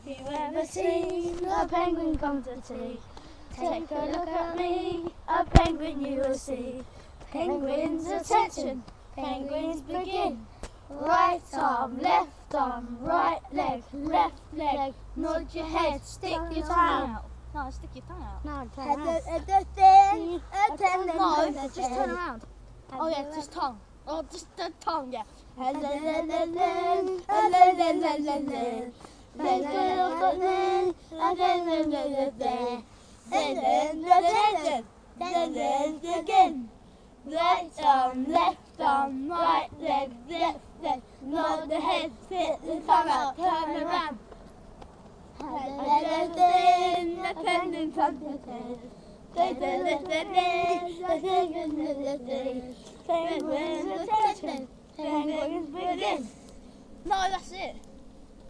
you ever seen a penguin come to tea? Take a look at me, a penguin you will see. Penguins, attention, penguins begin. Right arm, right leg, nod your head, stick your tongue out. No, stick your tongue out. No, turn around. No, just turn around. Oh yeah, just tongue. Oh, just the tongue, yeah. Again. Right arm, right leg, nod the head, stick the tongue out, turn around. The penguin comes to tea. Penguins, attention, penguins begin. No, that's it.